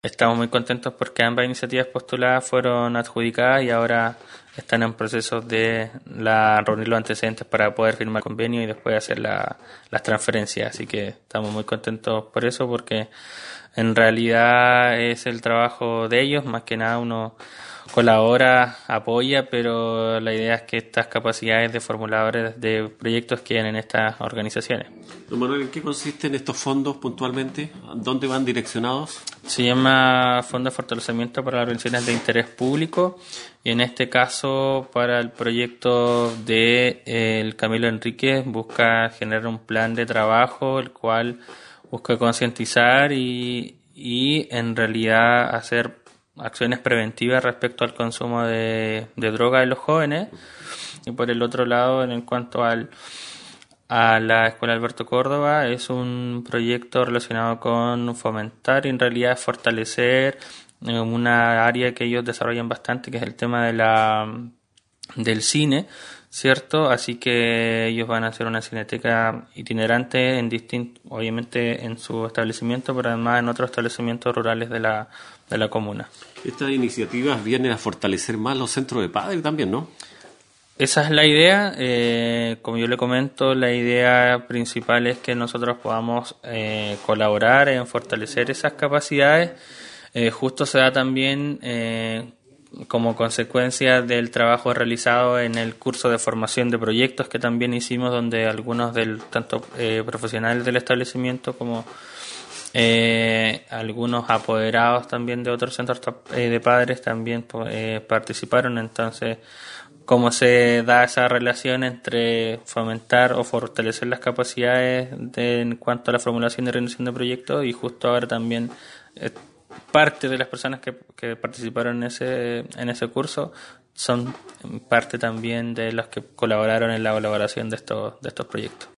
Estamos muy contentos porque ambas iniciativas postuladas fueron adjudicadas y ahora están en proceso de reunir los antecedentes para poder firmar el convenio y después hacer las transferencias. Así que estamos muy contentos por eso, porque en realidad es el trabajo de ellos, más que nada uno colabora, apoya, pero la idea es que estas capacidades de formuladores de proyectos queden en estas organizaciones. Don Manuel, ¿en qué consisten estos fondos puntualmente? ¿Dónde van direccionados? Se llama Fondo de Fortalecimiento para las Organizaciones de Interés Público y en este caso para el proyecto de el Camilo Enríquez busca generar un plan de trabajo el cual busca concientizar y en realidad hacer acciones preventivas respecto al consumo de droga en los jóvenes. Y por el otro lado, en cuanto a la Escuela Alberto Córdoba, es un proyecto relacionado con fomentar y en realidad fortalecer una área que ellos desarrollan bastante, que es el tema del cine, ¿cierto? Así que ellos van a hacer una cineteca itinerante obviamente en su establecimiento, pero además en otros establecimientos rurales de la comuna. Estas iniciativas vienen a fortalecer más los centros de padres también, ¿no? Esa es la idea. Como yo le comento, la idea principal es que nosotros podamos colaborar en fortalecer esas capacidades. Justo se da también como consecuencia del trabajo realizado en el curso de formación de proyectos que también hicimos, donde algunos tanto profesionales del establecimiento como algunos apoderados también de otros centros de padres también participaron. Entonces, cómo se da esa relación entre fomentar o fortalecer las capacidades en cuanto a la formulación y rendición de proyectos, y justo ahora también parte de las personas que participaron en ese curso son parte también de los que colaboraron en la elaboración de estos proyectos.